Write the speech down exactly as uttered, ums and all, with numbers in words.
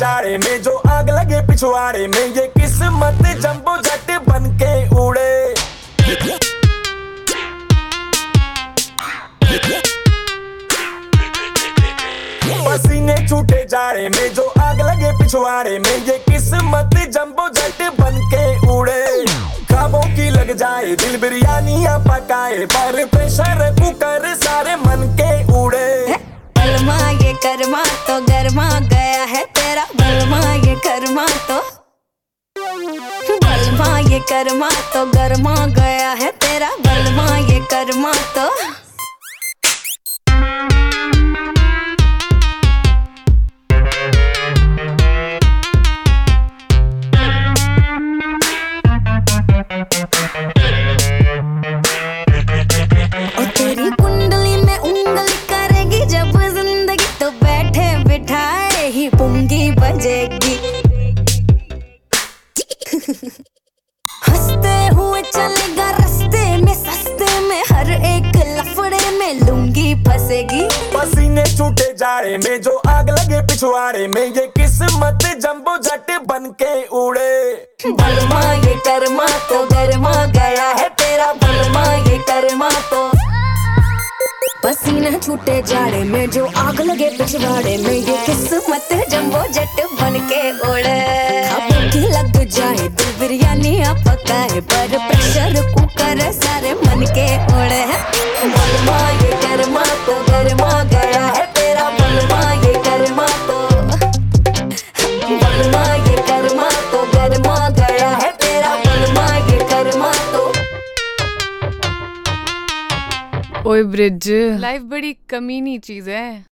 जाड़े में जो आग लगे पिछवाड़े में, ये किस्मत जंबो जट बन के उड़े। पसीने छूटे जाड़े में जो आग लगे पिछवाड़े में, ये किस्मत जंबो जट बन के उड़े। ख्वाबों की लग जाए दिल बिरयानियां पकाए, पर प्रेशर कुकर सारे मन के उड़े। बलमा ये कर्मा तो गरमा गया है तेरा, बलमा ये कर्मा तो बलमा ये कर्मा तो गरमा गया है तेरा, बलमा ये कर्मा तो। और तेरी कुंडली में उंगली करेगी जब जिंदगी, तो बैठे बिठाए ही पुंगी बजेगी। हंसते हुए चलेगा रास्ते में, सस्ते में हर एक लफड़े में लुंगी फंसेगी। पसीने छूटे जाड़े में जो आग लगे पिछवाड़े में, ये किस्मत जंबो जट बन के उड़े। बलमा ये कर्मा तो गरमा गया है तेरा, बलमा ये कर्मा तो। पसीने छूटे जाड़े में जो आग लगे पिछवाड़े में, ये किस्मत जंबो जट बन के उड़े। ख्वाबों की लग जाए दिल बिरयानियां पकाए, पर प्रेशर कुकर सारे मन के उड़े। बलमा ये कर्मा तो गरमा गया है तेरा, बलमा ये कर्मा तो। बलमा ये कर्मा तो गरमा गया है तेरा, बलमा ये कर्मा तो। ओए ब्रिज, लाइफ बड़ी कमीनी चीज है।